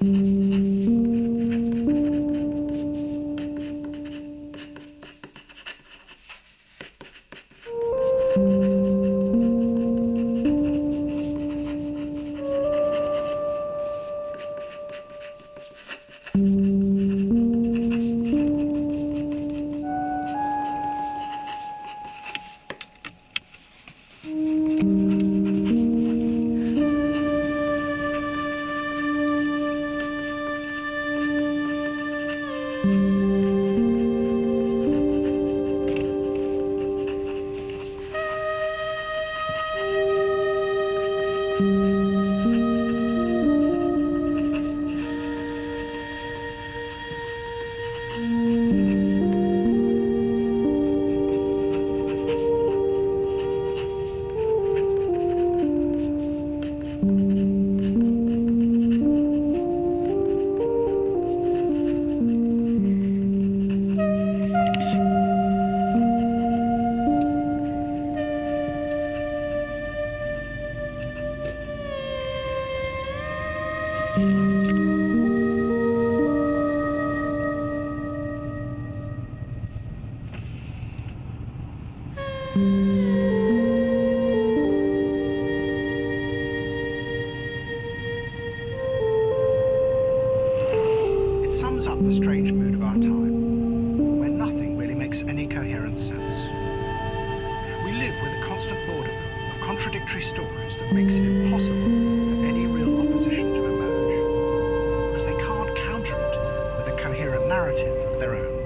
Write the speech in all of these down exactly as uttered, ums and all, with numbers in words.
It sums up the strange mood of our time, where nothing really makes any coherent sense. We live with a constant vaudeville of contradictory stories that makes it impossible for any real opposition to emerge, because they can't counter it with a coherent narrative of their own.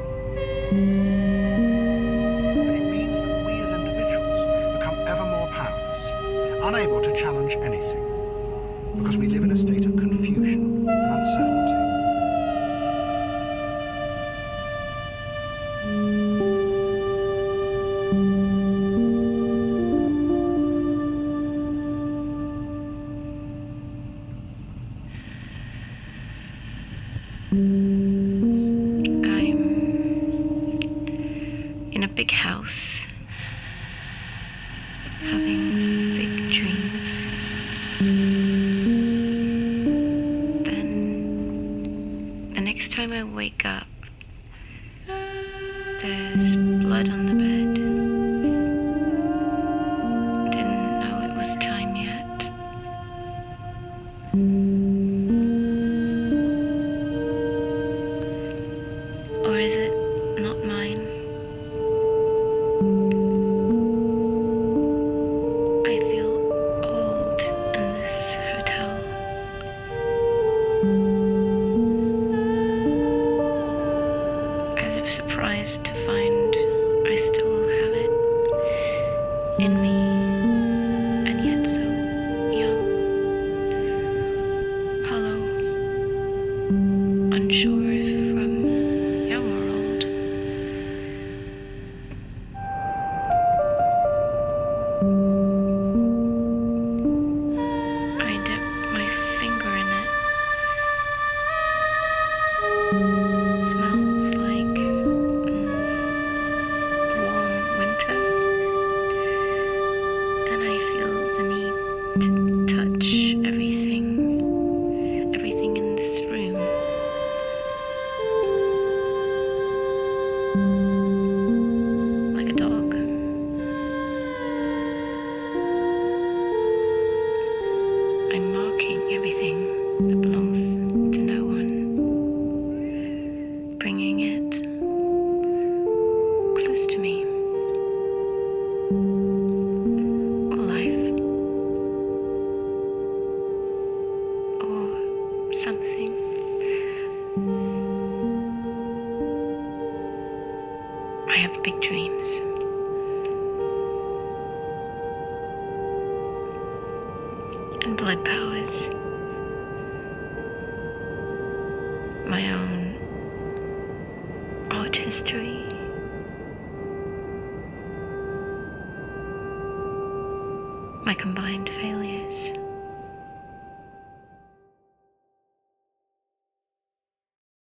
And it means that we as individuals become ever more powerless, unable to challenge anything, because we live in a state of confusion and uncertainty. I'm in a big house, having big dreams. Then, the next time I wake up, there's blood on the bed. Didn't know it was time yet. Or is it not mine? I feel old in this hotel. As if surprised to find I still have it in me, and yet so young, hollow, unsure if from young or old. I dip my finger in it. Smells like mm, warm winter. Then I feel the need to touch everything, everything in this room. Like a dog. I'm marking everything that belongs to no one, bringing it close to me. Or life. Or something. I have big dreams. And blood powers. My own art history. My combined failures.